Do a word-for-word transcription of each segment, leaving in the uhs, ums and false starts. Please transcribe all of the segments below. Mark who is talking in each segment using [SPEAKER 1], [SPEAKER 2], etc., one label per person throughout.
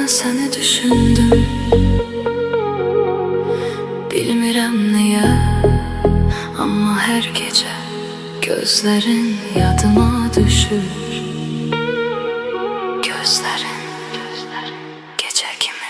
[SPEAKER 1] seni düşündüm. Bilmirəm niye ama her gece gözlerin yadıma düşür. Gözlerin, gözlerin gece kimi.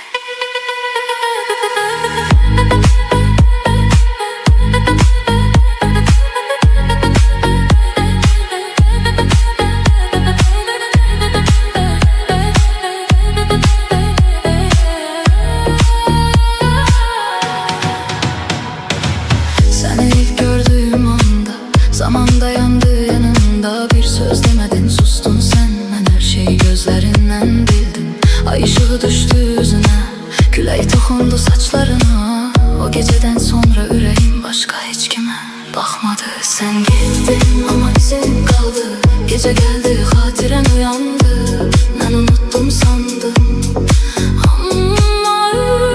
[SPEAKER 1] Seni ilk gördüğüm anda zaman dayandı yanımda. Bir söz demedin, sustun sen. Ben her şeyi gözlerinden bildim. Ay ışığı düştü yüzüne, küley tokundu saçlarına. O geceden sonra yüreğim başka hiç kime bakmadı. Sen gittin ama izin kaldı. Gece geldi hatiren uyandı. Ben unuttum sandım ama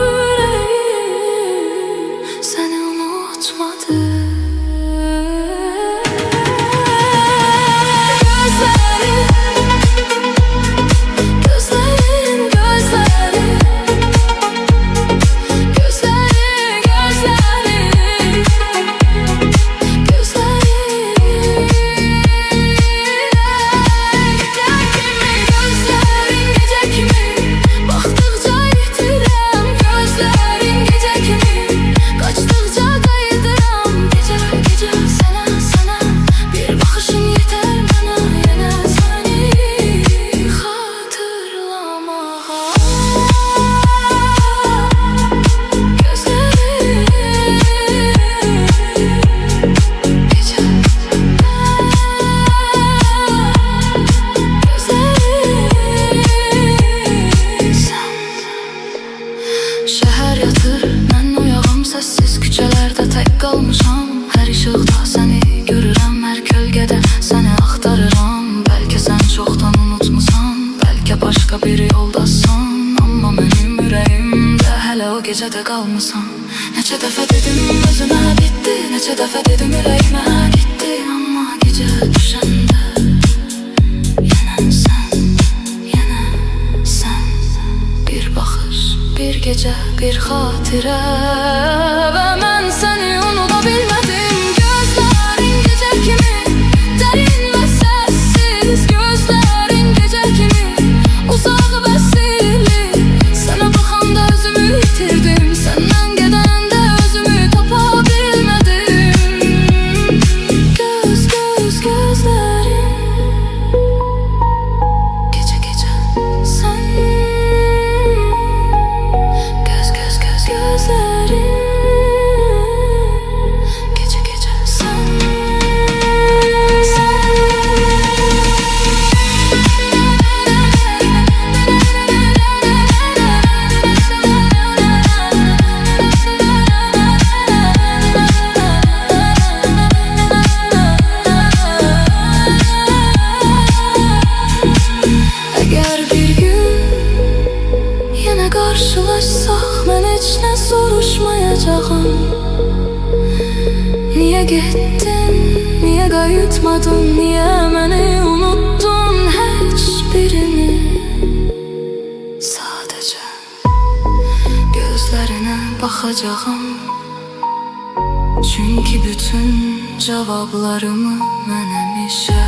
[SPEAKER 1] yüreğim seni unutmadı. Şəhər yatır, mən uyağım səssiz küçələrdə tək qalmışam. Hər işıqda səni görürəm, hər kölgədə səni axtarıram. Bəlkə sən çoxdan unutmusan, bəlkə başqa bir yoldasan. Amma mənim ürəyimdə hələ o gecədə qalmısan. Neçə dəfə dedim özümə bitdi, neçə dəfə dedim ürəyimə getdi. Amma gecə düşəndə yenə sən, yenə sən. Bir baxış, bir gece, bir xatirə və mən səni unuda bilmədim. Gözlərin gecə kimi dərin və səssiz, gözlərin gecə kimi uzaq və sirli. Sənə baxanda özümü itirdim, səndən gedəndə özümü tapa bilmədim. Göz, göz, gözlərin gecə, gecə sən. Gözlerin gece gece sen, sen. Eğer bir gün yine karşılaşsak, ben hiç ne soruşmayacağım. Niye gittin, niye kayıtmadın, niye beni unuttun hiçbirini. Sadece gözlerine bakacağım. Çünkü bütün cevaplarımı ben emişe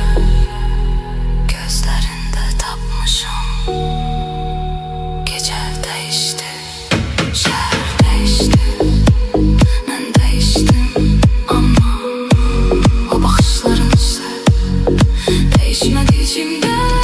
[SPEAKER 1] gözlerinde tapmışım. Gece değişti, şehir değişti, ben değiştim. Ama o bakışların ise değişmedi içimde.